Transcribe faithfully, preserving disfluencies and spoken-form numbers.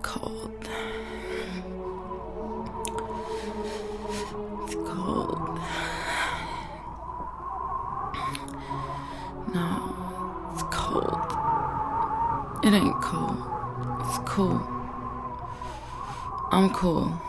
cold. It's cold. No, it's cold. It ain't cold. It's cool. I'm cool.